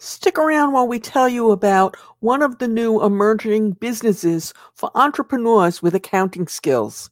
Stick around while we tell you about one of the new emerging businesses for entrepreneurs with accounting skills.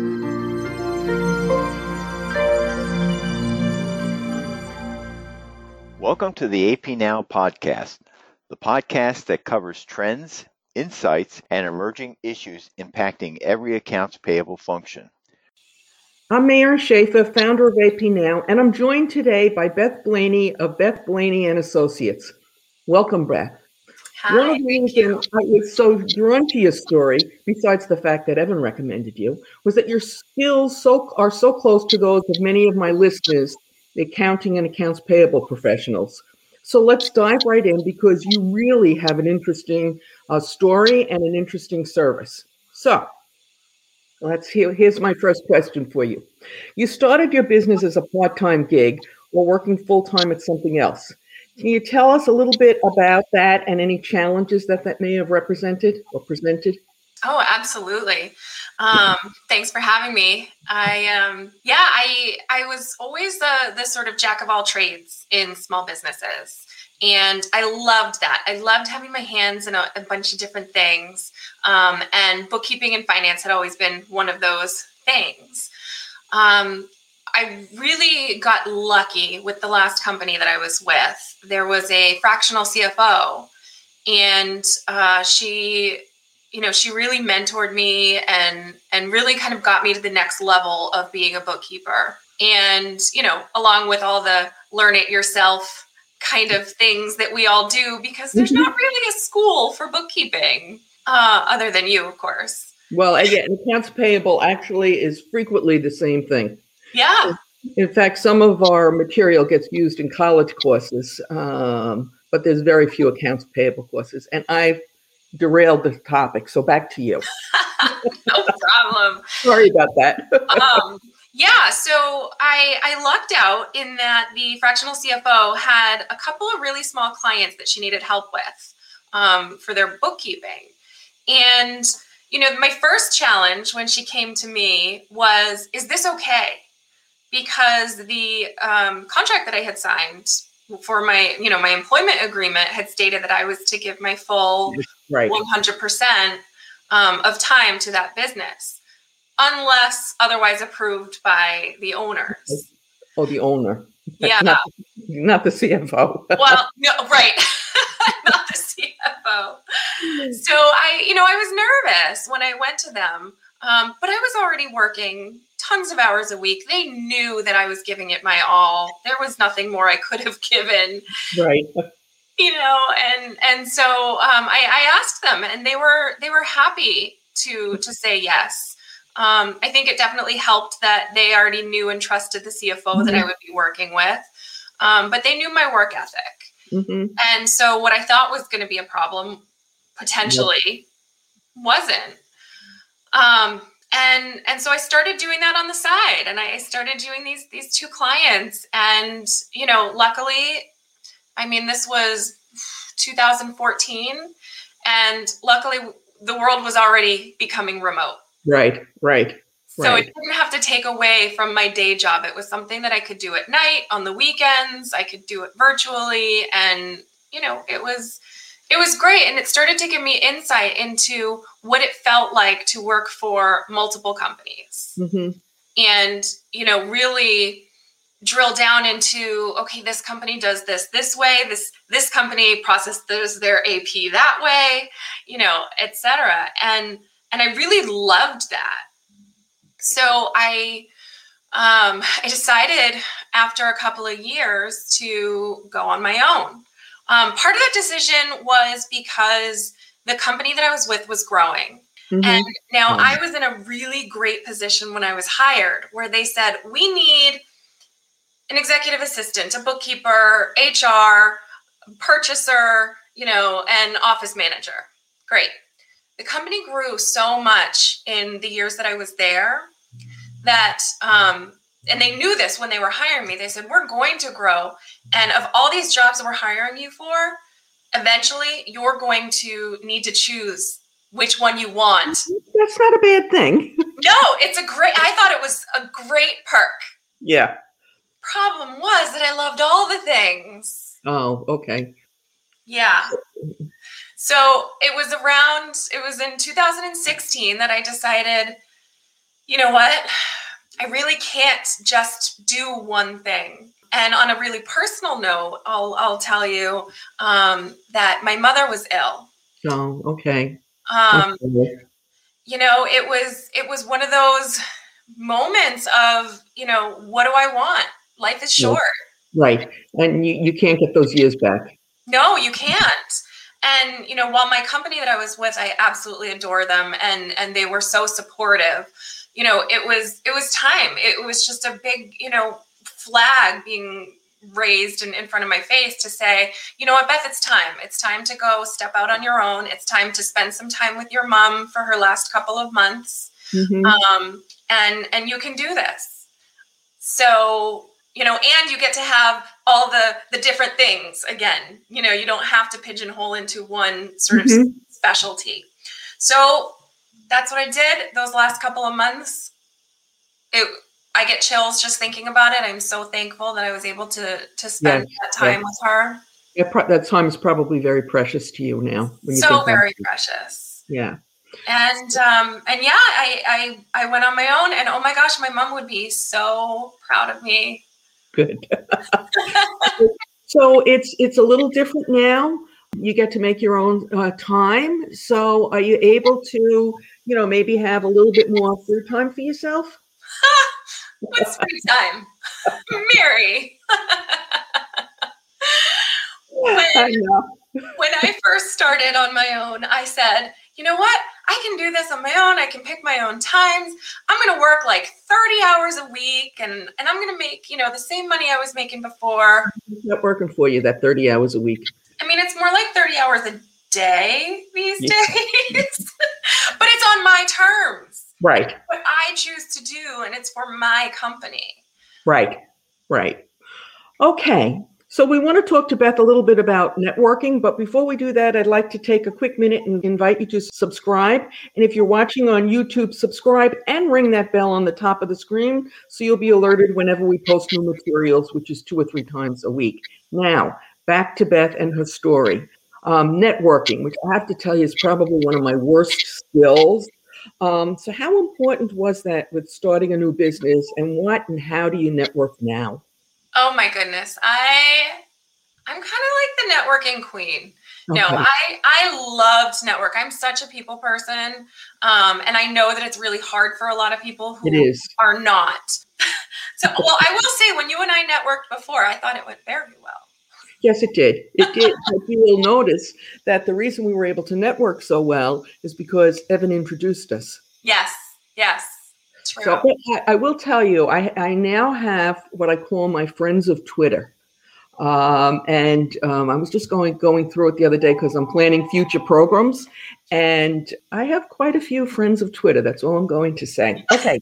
Welcome to the AP Now podcast, the podcast that covers trends, insights, and emerging issues impacting every accounts payable function. I'm Mayor Schaefer, founder of AP Now, and I'm joined today by Beth Blaney of Beth Blaney and Associates. Welcome, Beth. Hi, One of the reasons I was so drawn to your story, besides the fact that Evan recommended you, was that your skills are so close to those of many of my listeners, the accounting and accounts payable professionals. So let's dive right in because you really have an interesting story and an interesting service. So here's my first question for you. You started your business as a part-time gig or working full-time at something else. Can you tell us a little bit about that and any challenges that may have represented or presented? Oh, absolutely. Thanks for having me. I was always the sort of jack of all trades in small businesses. And I loved that. I loved having my hands in a bunch of different things. And bookkeeping and finance had always been one of those things. I really got lucky with the last company that I was with. There was a fractional CFO, and she really mentored me and really kind of got me to the next level of being a bookkeeper. And, along with all the learn it yourself kind of things that we all do, because there's not really a school for bookkeeping other than you, of course. Well, again, accounts payable actually is frequently the same thing. Yeah. In fact, some of our material gets used in college courses, but there's very few accounts payable courses. And I've derailed the topic, so back to you. No problem. Sorry about that. So I lucked out in that the fractional CFO had a couple of really small clients that she needed help with for their bookkeeping. And, my first challenge when she came to me was, is this okay? Because the contract that I had signed for my employment agreement had stated that I was to give my full 100% of time to that business, unless otherwise approved by the owners. Oh, the owner. Yeah. Not the CFO. Well, no, right. Not the CFO. So I was nervous when I went to them, but I was already working tons of hours a week. They knew that I was giving it my all. There was nothing more I could have given. Right. And so I asked them, and they were happy to say yes. I think it definitely helped that they already knew and trusted the CFO that I would be working with, but they knew my work ethic. Mm-hmm. And so what I thought was going to be a problem potentially wasn't. And so I started doing that on the side, and I started doing these two clients, and, luckily, this was 2014, and luckily the world was already becoming remote. Right. So it didn't have to take away from my day job. It was something that I could do at night, on the weekends. I could do it virtually, and, it was great. And it started to give me insight into what it felt like to work for multiple companies. Mm-hmm. And, really drill down into, okay, this company does this way, this company processes their AP that way, et cetera. And I really loved that. So I decided after a couple of years to go on my own. Part of that decision was because the company that I was with was growing. Mm-hmm. And now I was in a really great position when I was hired, where they said, we need an executive assistant, a bookkeeper, HR, purchaser, and office manager. Great. The company grew so much in the years that I was there that, and they knew this when they were hiring me. They said, we're going to grow. And of all these jobs that we're hiring you for, eventually you're going to need to choose which one you want. That's not a bad thing. No, I thought it was a great perk. Yeah. Problem was that I loved all the things. Oh, okay. Yeah. So it was in 2016 that I decided, you know what? I really can't just do one thing. And on a really personal note, I'll tell you that my mother was ill. Oh, okay. Um, Okay. it was one of those moments of, what do I want? Life is Yeah, short. right. And you can't get those years back. No, you can't. And while my company that I was with, I absolutely adore them, and they were so supportive. It was time. It was just a big, flag being raised in front of my face to say, you know what, Beth, it's time. It's time to go step out on your own. It's time to spend some time with your mom for her last couple of months. And you can do this. So, and you get to have all the different things again. You don't have to pigeonhole into one sort of specialty. So that's what I did those last couple of months. I get chills just thinking about it. I'm so thankful that I was able to spend that time with her. Yeah, that time is probably very precious to you now. When you think very precious. Yeah. And yeah, I went on my own, and oh my gosh, my mom would be so proud of me. Good. So it's a little different now. You get to make your own time. So are you able to, maybe have a little bit more free time for yourself? What's free time? Mary. When I first started on my own, I said, you know what? I can do this on my own. I can pick my own times. I'm going to work like 30 hours a week, and I'm going to make, the same money I was making before. It's not working for you, that 30 hours a week. I mean, it's more like 30 hours a day these days, but it's on my terms. Right. It's what I choose to do, and it's for my company. Right. Okay. So we want to talk to Beth a little bit about networking, but before we do that, I'd like to take a quick minute and invite you to subscribe. And if you're watching on YouTube, subscribe and ring that bell on the top of the screen so you'll be alerted whenever we post new materials, which is 2 or 3 times a week. Now, back to Beth and her story. Networking, which I have to tell you is probably one of my worst skills. So how important was that with starting a new business, and what and how do you network now? Oh my goodness. I'm kind of like the networking queen. Okay. No, I loved network. I'm such a people person. And I know that it's really hard for a lot of people who are not. So, well, I will say when you and I networked before, I thought it went very well. Yes, it did. It did. But you will notice that the reason we were able to network so well is because Evan introduced us. Yes. True. So I will tell you, I now have what I call my friends of Twitter. And I was just going through it the other day because I'm planning future programs. And I have quite a few friends of Twitter. That's all I'm going to say. Okay.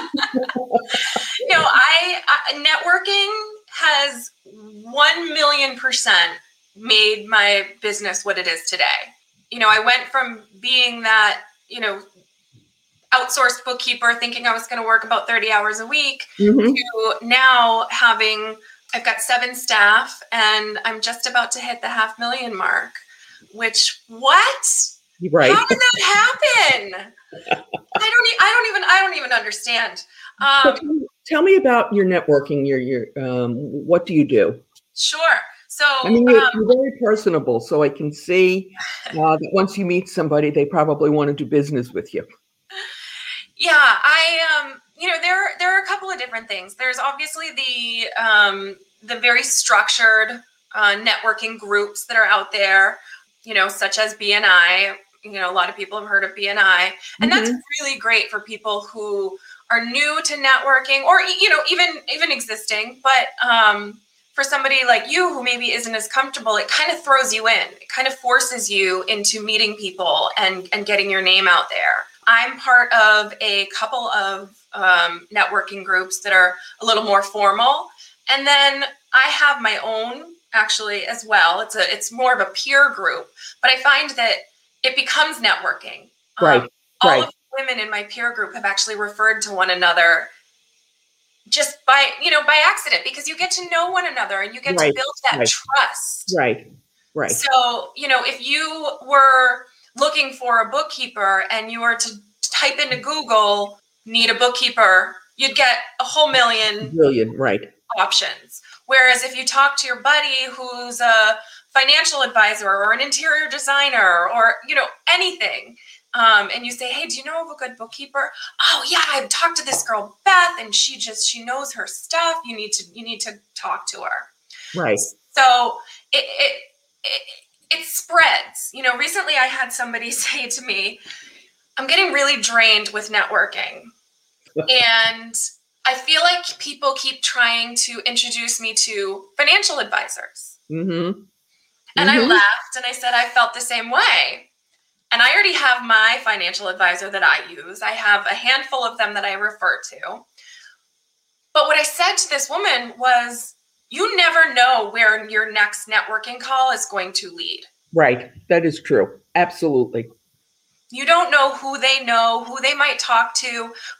Networking has 1,000,000% made my business what it is today. I went from being that, outsourced bookkeeper thinking I was going to work about 30 hours a week to now I've got 7 staff, and I'm just about to hit the 500,000 mark, which what? Right. How did that happen? I don't even understand. So tell me about your networking. Your what do you do? Sure. So you're very personable, so I can see that once you meet somebody, they probably want to do business with you. Yeah, there are a couple of different things. There's obviously the very structured networking groups that are out there, such as BNI. A lot of people have heard of BNI, and that's really great for people who are new to networking, or even existing. But for somebody like you who maybe isn't as comfortable, it kind of throws you in. It kind of forces you into meeting people and getting your name out there. I'm part of a couple of networking groups that are a little more formal. And then I have my own actually as well. It's more of a peer group, but I find that it becomes networking. Right. All of the women in my peer group have actually referred to one another just by accident, because you get to know one another and you get to build that trust. Right. Right. So, if you were looking for a bookkeeper and you were to type into Google, need a bookkeeper, you'd get a whole million Brilliant. Right. options. Whereas if you talk to your buddy who's a financial advisor or an interior designer or, anything, and you say, hey, do you know of a good bookkeeper? Oh yeah, I've talked to this girl, Beth, and she knows her stuff. You need to talk to her. Right. So it spreads. Recently I had somebody say to me, I'm getting really drained with networking. And I feel like people keep trying to introduce me to financial advisors. Mm-hmm. And I laughed and I said, I felt the same way. And I already have my financial advisor that I use. I have a handful of them that I refer to. But what I said to this woman was, you never know where your next networking call is going to lead. Right. That is true. Absolutely. You don't know who they know, who they might talk to,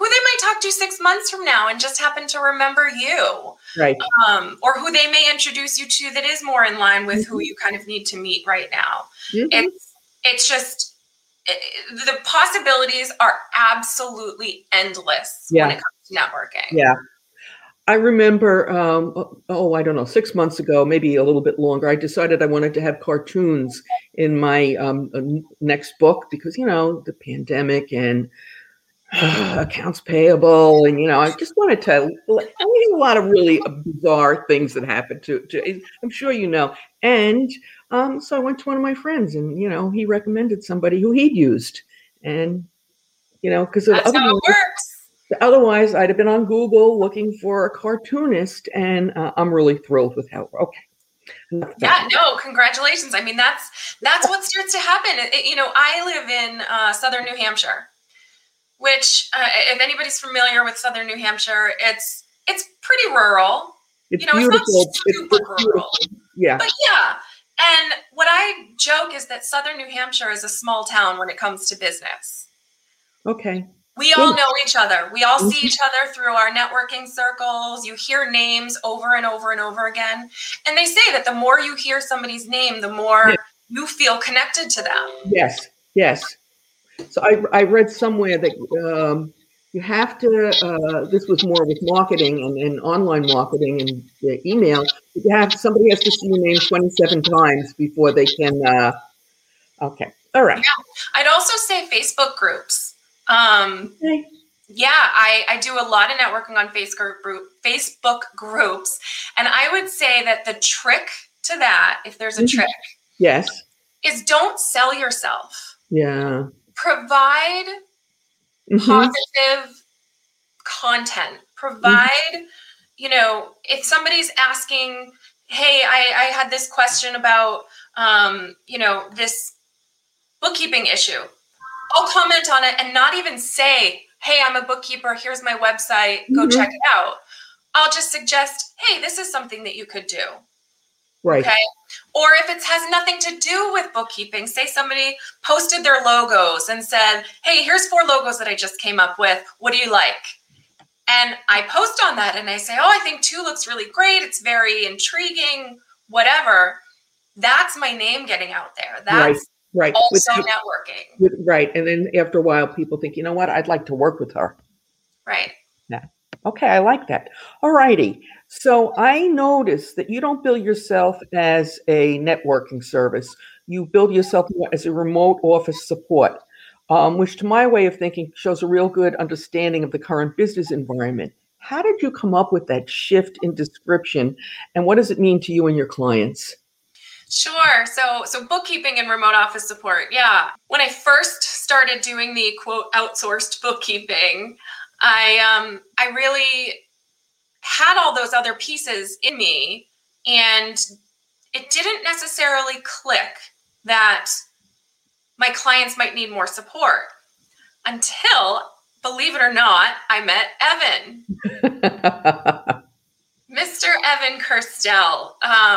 6 months from now and just happen to remember you. Right. Or who they may introduce you to that is more in line with who you kind of need to meet right now. It's just, the possibilities are absolutely endless when it comes to networking. Yeah. I remember, I don't know, 6 months ago, maybe a little bit longer, I decided I wanted to have cartoons in my next book because, the pandemic and accounts payable. And, I just wanted to, a lot of really bizarre things that happened to I'm sure you know. And so I went to one of my friends and, he recommended somebody who he'd used. And, because that's how it works. Otherwise, I'd have been on Google looking for a cartoonist, and I'm really thrilled with how. Okay. Yeah, no, congratulations. I mean, that's what starts to happen. I live in southern New Hampshire, which, if anybody's familiar with southern New Hampshire, it's pretty rural. It's beautiful. It's not super rural. Yeah. But yeah. And what I joke is that southern New Hampshire is a small town when it comes to business. Okay. We all know each other. We all see each other through our networking circles. You hear names over and over and over again. And they say that the more you hear somebody's name, the more you feel connected to them. Yes, yes. So I read somewhere that you have to, this was more with marketing and online marketing and email, somebody has to see your name 27 times before they can, okay. All right. Yeah. I'd also say Facebook groups. Okay. Yeah, I do a lot of networking on Facebook groups. And I would say that the trick to that, if there's a trick, yes, is don't sell yourself. Yeah. Provide positive content. Provide, if somebody's asking, hey, I had this question about, this bookkeeping issue. I'll comment on it and not even say, hey, I'm a bookkeeper. Here's my website. Go check it out. I'll just suggest, hey, this is something that you could do. Right. Okay. Or if it has nothing to do with bookkeeping, say somebody posted their logos and said, hey, here's 4 logos that I just came up with. What do you like? And I post on that and I say, oh, I think 2 looks really great. It's very intriguing, whatever. That's my name getting out there. That's right. Also networking. Right. And then after a while, people think, you know what, I'd like to work with her. Right. Yeah. Okay. I like that. All righty. So I noticed that you don't bill yourself as a networking service. You bill yourself as a remote office support, which to my way of thinking shows a real good understanding of the current business environment. How did you come up with that shift in description? And what does it mean to you and your clients? Sure. So bookkeeping and remote office support. Yeah. When I first started doing the quote outsourced bookkeeping, I really had all those other pieces in me, and it didn't necessarily click that my clients might need more support until, believe it or not, I met Evan. Mr. Evan Kirstel.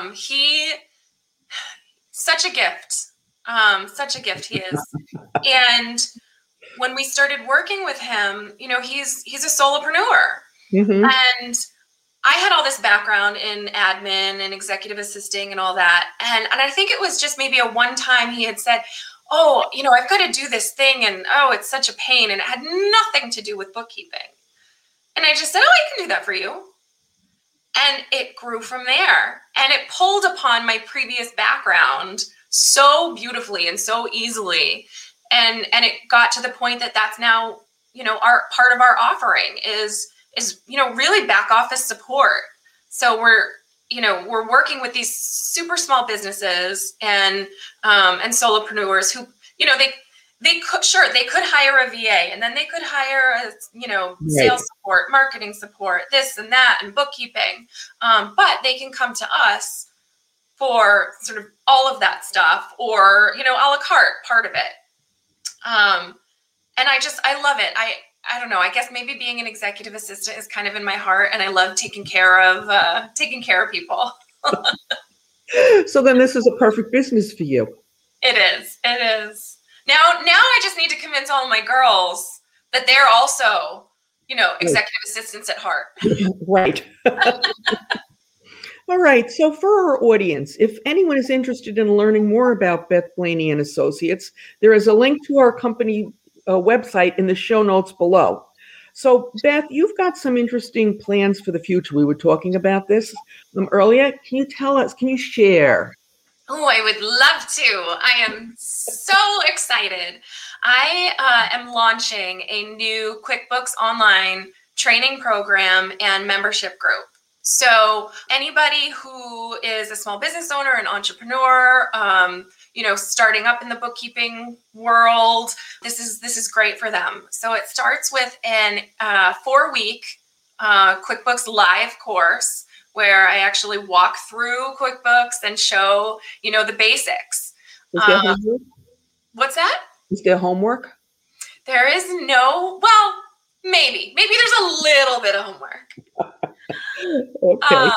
Such a gift he is. And when we started working with him, he's a solopreneur. And I had all this background in admin and executive assisting and all that. And I think it was just maybe a one time he had said, oh, I've got to do this thing. And oh, it's such a pain. And it had nothing to do with bookkeeping. And I just said, oh, I can do that for you. And it grew from there. And it pulled upon my previous background so beautifully and so easily. And it got to the point that that's now, our part of our offering is really back office support. So we're working with these super small businesses and solopreneurs who, they could hire a VA, and then they could hire sales support, marketing support, this and that, and bookkeeping. But they can come to us for sort of all of that stuff, or, a la carte part of it. And I love it. I don't know. I guess maybe being an executive assistant is kind of in my heart, and I love taking care of people. So then this is a perfect business for you. It is. Now I just need to convince all of my girls that they're also, executive assistants at heart. Right. All right. So for our audience, if anyone is interested in learning more about Beth Blaney and Associates, there is a link to our company website in the show notes below. So Beth, you've got some interesting plans for the future. We were talking about this earlier. Can you share? Oh, I would love to. I am so excited. I am launching a new QuickBooks Online training program and membership group. So anybody who is a small business owner, an entrepreneur, starting up in the bookkeeping world, this is great for them. So it starts with an 4-week QuickBooks live course where I actually walk through QuickBooks and show, the basics. Is there homework? What's that? Is there homework? There is maybe there's a little bit of homework. Okay.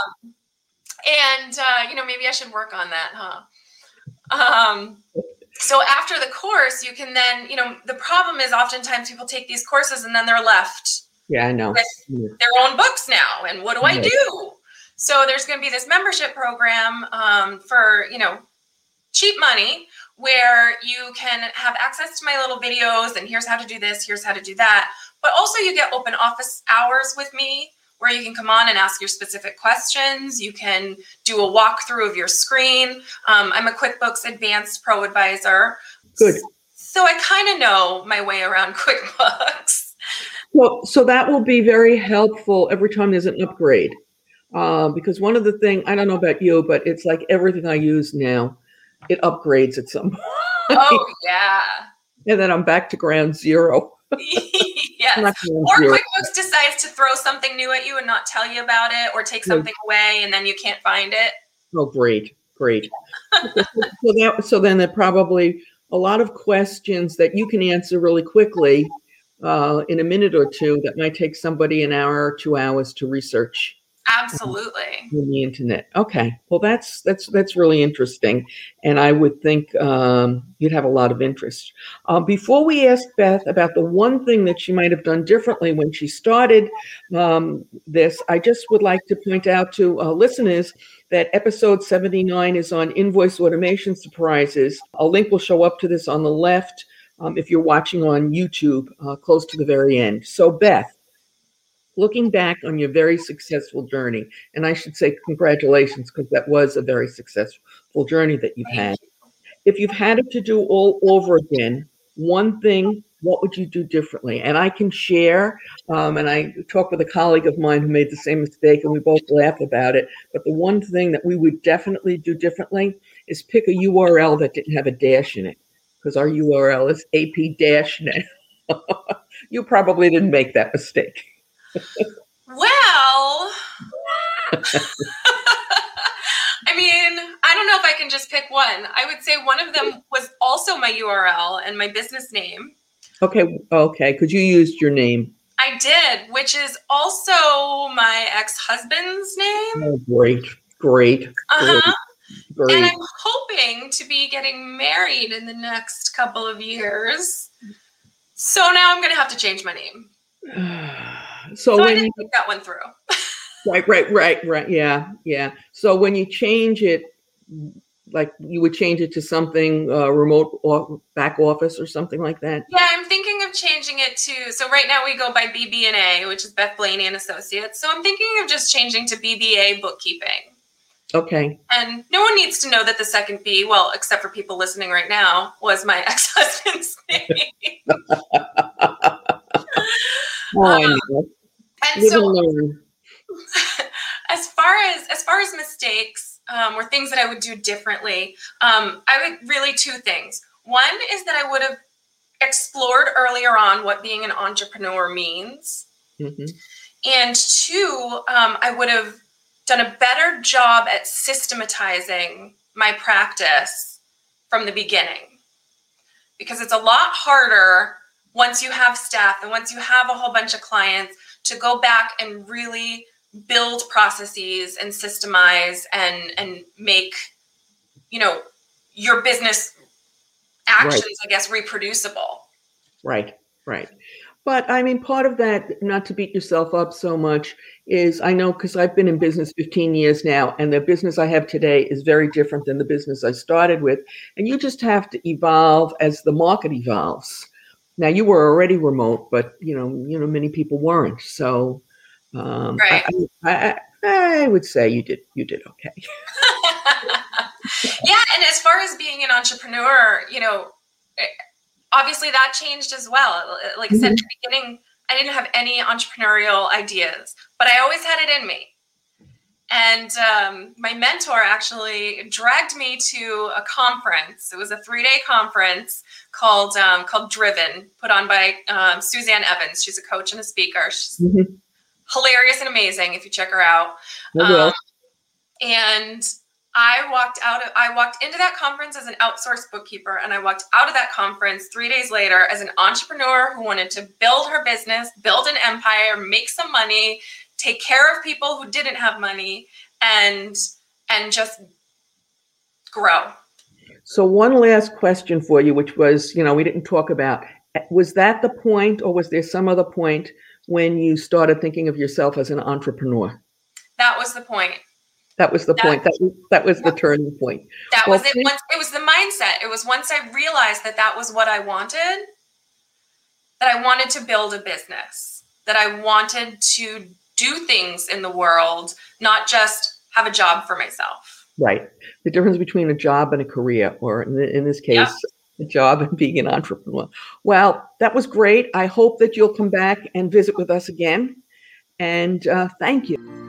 Maybe I should work on that, huh? So after the course, you can then, the problem is oftentimes people take these courses and then they're left I know. with their own books now. And what do I do? So there's going to be this membership program for, cheap money, where you can have access to my little videos and here's how to do this, here's how to do that. But also you get open office hours with me where you can come on and ask your specific questions. You can do a walkthrough of your screen. I'm a QuickBooks Advanced Pro Advisor. Good. So I kind of know my way around QuickBooks. Well, so that will be very helpful every time there's an upgrade. Because one of the things, I don't know about you, but it's like everything I use now, it upgrades at some point. Oh, yeah. And then I'm back to ground zero. Yes. Or QuickBooks decides to throw something new at you and not tell you about it, or take something away and then you can't find it. Oh, great. So then there are probably a lot of questions that you can answer really quickly in a minute or two that might take somebody an hour or 2 hours to research. Absolutely. On the internet. Okay. Well, that's really interesting. And I would think you'd have a lot of interest. Before we ask Beth about the one thing that she might have done differently when she started this, I just would like to point out to listeners that episode 79 is on invoice automation surprises. A link will show up to this on the left if you're watching on YouTube, close to the very end. So Beth, looking back on your very successful journey, and I should say congratulations, because that was a very successful journey that you've had. If you've had it to do all over again, one thing, what would you do differently? And I can share, and I talked with a colleague of mine who made the same mistake, and we both laugh about it. But the one thing that we would definitely do differently is pick a URL that didn't have a dash in it, because our URL is AP-net. You probably didn't make that mistake. Well, I mean, I don't know if I can just pick one. I would say one of them was also my URL and my business name. Okay, because you used your name. I did, which is also my ex-husband's name. Oh, great. Uh-huh. Great. And I'm hoping to be getting married in the next couple of years. So now I'm going to have to change my name. So I didn't think that one through. Right. Yeah. So when you change it, like you would change it to something remote or back office or something like that? Yeah, I'm thinking of changing it to, so right now we go by BB&A, which is Beth Blaney and Associates. So I'm thinking of just changing to BBA Bookkeeping. Okay. And no one needs to know that the second B, well, except for people listening right now, was my ex-husband's name. I know. And so as far as mistakes or things that I would do differently, I would really two things. One is that I would have explored earlier on what being an entrepreneur means. Mm-hmm. And two, I would have done a better job at systematizing my practice from the beginning. Because it's a lot harder once you have staff and once you have a whole bunch of clients to go back and really build processes and systemize and make, your business actions, I guess, reproducible. Right. But I mean, part of that, not to beat yourself up so much, is I know because I've been in business 15 years now, and the business I have today is very different than the business I started with. And you just have to evolve as the market evolves. Now, you were already remote, but many people weren't. So Right. I would say you did okay. Yeah, and as far as being an entrepreneur, obviously that changed as well. Like I said at the beginning, I didn't have any entrepreneurial ideas, but I always had it in me. And my mentor actually dragged me to a conference. It was a 3-day conference called Driven, put on by Suzanne Evans. She's a coach and a speaker. She's hilarious and amazing if you check her out. And I walked into that conference as an outsourced bookkeeper, and I walked out of that conference 3 days later as an entrepreneur who wanted to build her business, build an empire, make some money, take care of people who didn't have money, and just grow. So one last question for you, which was, we didn't talk about, was that the point, or was there some other point when you started thinking of yourself as an entrepreneur? That was the point. That was the point. That was the turning point. That was it. It was the mindset. It was once I realized that was what I wanted, that I wanted to build a business, that I wanted to do things in the world, not just have a job for myself. Right. The difference between a job and a career, or in this case, a job and being an entrepreneur. Well, that was great. I hope that you'll come back and visit with us again. And thank you.